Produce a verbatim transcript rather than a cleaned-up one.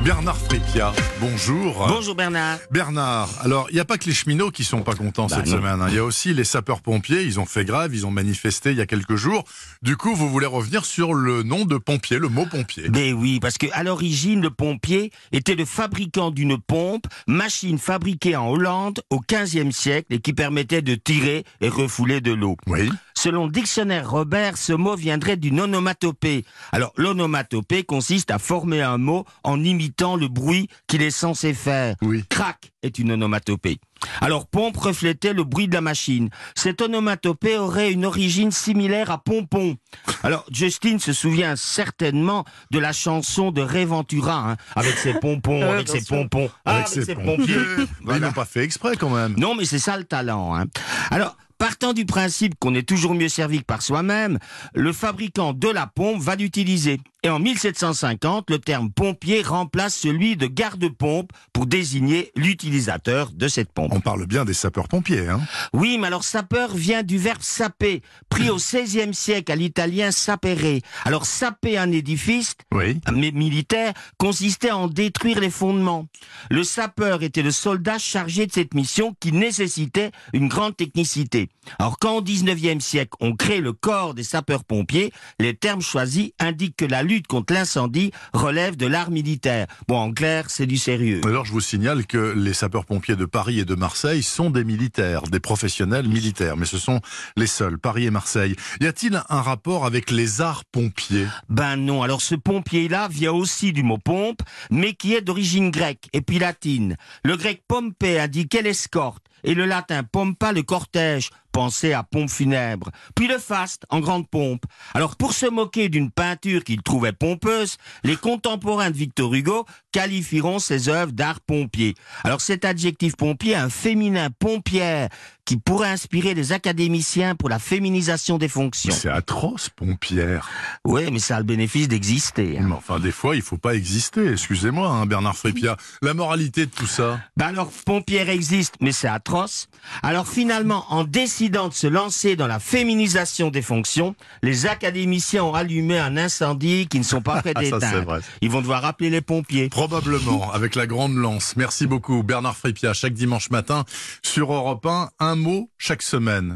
Bernard Fripia, bonjour. Bonjour Bernard. Bernard, alors il n'y a pas que les cheminots qui sont pas contents bah cette non. semaine, hein. Il y a aussi les sapeurs-pompiers, ils ont fait grève, ils ont manifesté il y a quelques jours. Du coup, vous voulez revenir sur le nom de pompier, le mot pompier. Ben oui, parce que à l'origine, le pompier était le fabricant d'une pompe, machine fabriquée en Hollande au quinzième siècle et qui permettait de tirer et refouler de l'eau. Oui. Selon le dictionnaire Robert, ce mot viendrait d'une onomatopée. Alors, l'onomatopée consiste à former un mot en imitant le bruit qu'il est censé faire. Oui. Crac est une onomatopée. Alors, pompe reflétait le bruit de la machine. Cette onomatopée aurait une origine similaire à pompon. Alors, Justine se souvient certainement de la chanson de Ray Ventura, hein, avec ses pompons, Euh, avec ses attention. pompons, ah, Avec ses pompiers. pompiers. Mais Voilà. Ils n'ont pas fait exprès quand même. Non, mais c'est ça le talent. Hein. Alors, partant du principe qu'on est toujours mieux servi que par soi-même, le fabricant de la pompe va l'utiliser. Et en mille sept cent cinquante, le terme pompier remplace celui de garde-pompe pour désigner l'utilisateur de cette pompe. On parle bien des sapeurs-pompiers, hein. Oui, mais alors sapeur vient du verbe saper, pris au seizième siècle à l'italien sapere. Alors saper un édifice Oui. mais militaire consistait à en détruire les fondements. Le sapeur était le soldat chargé de cette mission qui nécessitait une grande technicité. Alors quand au dix-neuvième siècle on crée le corps des sapeurs-pompiers, les termes choisis indiquent que la lutte contre l'incendie relève de l'art militaire. Bon, en clair, c'est du sérieux. Alors je vous signale que les sapeurs-pompiers de Paris et de Marseille sont des militaires, des professionnels militaires, mais ce sont les seuls, Paris et Marseille. Y a-t-il un rapport avec les arts pompiers? Ben non, alors ce pompier-là vient aussi du mot pompe, mais qui est d'origine grecque et puis latine. Le grec pompe indiquait l'escorte, et le latin pompa le cortège, pensez à pompe funèbre, puis le faste en grande pompe. Alors pour se moquer d'une peinture qu'il trouvait pompeuse, les contemporains de Victor Hugo qualifieront ses œuvres d'art pompier. Alors cet adjectif pompier, un féminin pompière, qui pourrait inspirer les académiciens pour la féminisation des fonctions. C'est atroce, pompière. Oui, mais ça a le bénéfice d'exister. Hein. Mais enfin, des fois, il faut pas exister. Excusez-moi, hein, Bernard Fripia. La moralité de tout ça. Ben alors, pompière existe, mais c'est atroce. Alors finalement, en décidant de se lancer dans la féminisation des fonctions, les académiciens ont allumé un incendie qu'ils ne sont pas prêts Ça, c'est d'éteindre. vrai. Ils vont devoir appeler les pompiers. Probablement, avec la grande lance. Merci beaucoup, Bernard Fripia, chaque dimanche matin sur Europe un, un mot chaque semaine.